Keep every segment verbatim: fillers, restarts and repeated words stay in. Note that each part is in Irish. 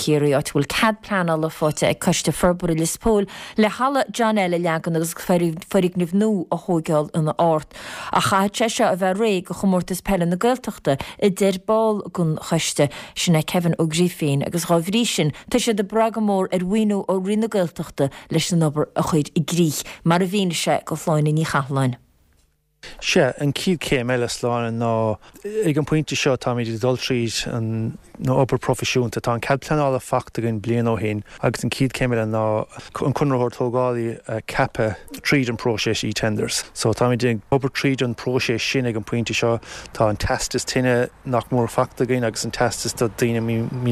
chéirí áit bhfuil cad plan le fáte ag coiste forbúir le spól le hala John eile legan agus forig nif nó a hógeáil ina áirt. A chaid se a bheith ré go chomórtas pelle na gailteachta i dir ball gon chuiste sinna Kevin O'Griffin agus ráhrí sin tá sé de bragamór ar bhuiú ó rina gailteachta leis an obair a chuid i gríich mar a bhíine se go fáinna ní chaláin. Se an cíd cé meile sláin ná ag an pointe seo tá mí dul tríd an nó obair profisiúnta tá an cad pleanála facta gin blian ó hain agus an cíd cé meile ná an cunrathir tógálaí cappa tríd an próséis í tenders. So tá mí ding obair tríd an próséis sin ag an pointe seo tá an testas tinine nach mór facta gin agus an testas do daine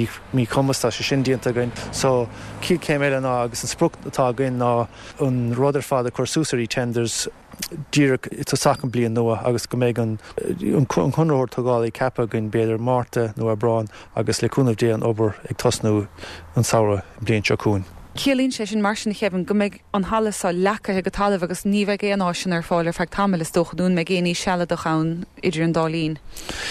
mí comastá sé sin díanta gin. So cíd cé meile ná agus an sprucht atá gin ná an rudidir fád a chursúsaí tenders díreach it's a sachan blian nua agus go méid an chunrathir tógálaí cappa gin beidir Marta nó a Brán agus le cúnamh dé an obair ag tosnú an saora blian seo cún. Cialín sé sin mar sin cheann go méid an halasá lecha go talamh agus ní bheith é an áisian ar fáil ar feag tamil is dochaún me géanaí seala do chaun idir an dálín.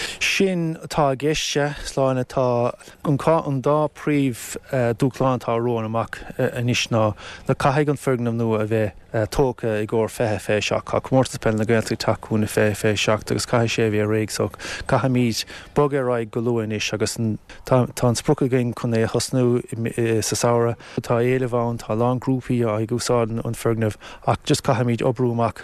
Sin atá gceiste sláinna tá an cá an dá príomh dúchláin tá róin amach inis ná le caiigh an fergnam nua a bheith tóca i gcóir fethe fé seach cha mórtas pell na gailtaí takeúna fé fé seach agus caiigh sé bhí réig so caiha míid bog ar raig go luúin is agus tá an sprucha gin chun é thosnú sa saora tá éile bhain tá lán grúpaí a ag úsáidan an fergnamh ach just caiha míid obrúach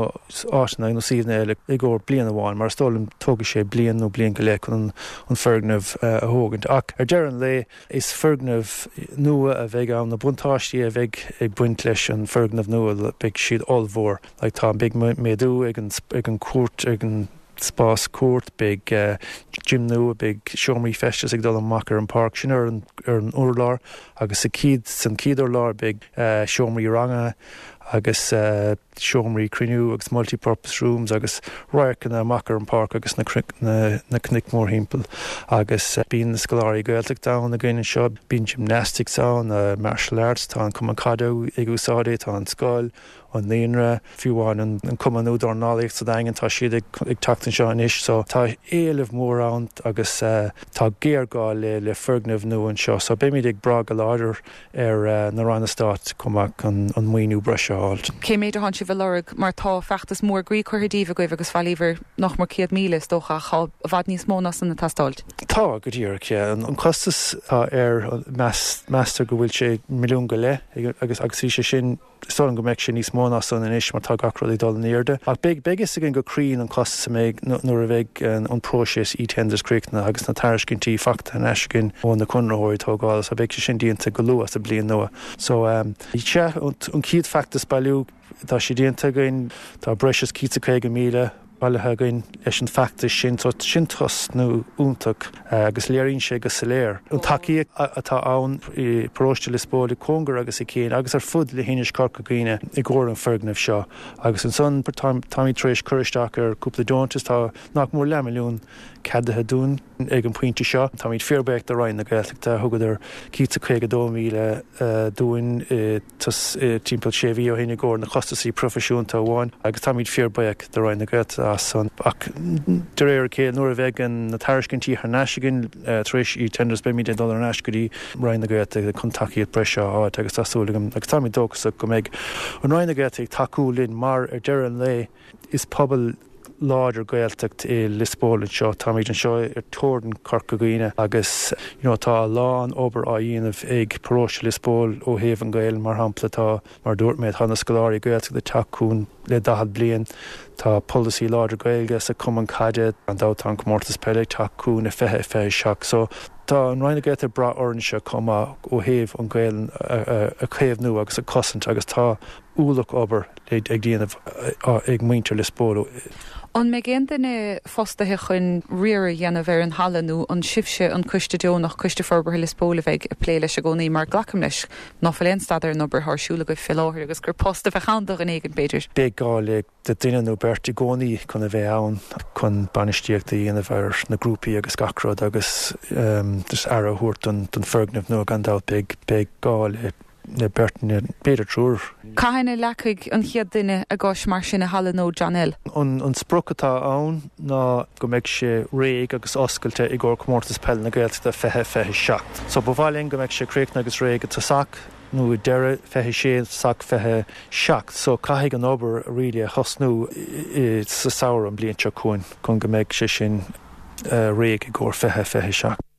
áisina nó síomna eile i gcóir blian amháin mar stólam tóga sé blian nó blian go le chun an fergnamh a thógant ach ar dearan le is fergnamh nua a bheith an na buntáistí a bheith ag buint leis an fergnamh nua big siad olmhór le tá big méadú ag an cuat ag an spás cuat big gym nua big seomraí festas ag dul amach ar an park sin ar an urlár agus sa cíd san cíd urlár big seomraí ranga agus uh, seomraí criniú agus multipurpose rooms agus roiircan amach ar an park agus na Cnickmore himple agus uh, bíon na scoláirí Gaeltacht da na gaiine seo bíon gymnastics an uh, martial arts tá an cumann ag úsáidé tá an scoil an líonra fiúháin an cumanú dar nálaíocht sa dagan tá siad ag tatan seo inis so tá éileh mór an agus uh, tá géargáil le le fergnamh nó an seo so bé míid ag bra go láidir ar uh, na Rannastát cumach an an muoinú breise áilt. Cé méid a si bhilorg mar tá feachtas mór grí chuirdíh goibh agus fáilíhar nach mar céad míle dócha chá a bhd níos mó nas na tastáilt. Tá go dtíach an an costas ar meastar go bhfuil sé milliún go le agus agus sí sé sin sto go meid sin níos mó nas an inis mar tá gacrodí dul an éirde. Ach big begus gin go crín an costas méid nuair a bheith an próséis í tenderscríicna agus na taircintí facta an eiscin ó na chunrathóirí tógáil a bheith sin díanta go luas a blion nua. So í te an cíad factas bailú tá sé díanta gain tá breis cíta chuige míle bailthe gain leis an factas sin sin tos nó úntaach agus léironn sé go sa léir. An takeíoch atá ann i próiste le spóla congar agus i céin agus ar fud le héineis corca gaine i gcóir an fergnamh seo agus an son táí trééis chuiristeach ar cúpla dóntas tá nach mór le milliún cadathe dún ag an pointe seo tá míid fearbeic de rain na Gaeltachta thugad ar cíta chuige dó míle dúin timppla sé bhí ó héna gcóir na chostaí profisiúnta bháin agus tá míid fearbeic de rain na Gaelta san ach de réir cé nuair a bheith an na taircintí ar neiscin tríéis í tenders be míid dul ar neiscudí rain na Gaelta chun takeíad breise áit agus tasúlagam agus tá míid dógus go méid an rain na Gaelta ag takeúlinn mar ar deireadh le is pobl láidir Gaeltacht i Lisbóla seo tá míid an seo ar tóirn Corca Gaoine agus you know, tá lán obair á dhéanamh ag próiste Lisból ó thaobh an Gael mar hampla tá mar dúirt méid chana scoláirí Gaeltacht le takeún le dahad blian tá policy láidir Gaeilge sa cumann caide an dátá an comórtas peile takeún a fethe fé seach so tá an roiinna Gaelta bra ornse comá ó thaobh an Gael a chéamh nu agus a cosint agus tá úlach obair ag dhéanamh ag muintear Lisbóla. An me géan duine fostathe chun riar dhéanamh ar an hallanú an sibse an cuiste deo nach cuiste forbartha Lisbóla bheith a pléile se gcónaí mar glacham leis ná fallléonstadar nó bar thsúla go fiáthir agus gur posta bheith cheandaach an éigen beidir. Bé gála de duine nó berta gcónaí chun a bheith ann chun banistíocht a dhéanamh ar na grúpaí agus gacród agus dus ar a thuirt don fergnamh nó an dá be gála le bertain beidir trúr Cahanna lecaig an chiad duine a gáis mar sin na hala nó Janel. An sprochatá ann ná go méid sé réig agus oscailte i ggur cummórtas pell na Gaeltachta fethe fethe seacht. So ba bhailing go méid sé créicne agus réig tá sac nó i deire fethe sé sac fethe seacht. So caiigh an obair ri a chosnú sa saoir an blion seo chuin chun go méid sé sin réig i ggur fethe fethe seacht.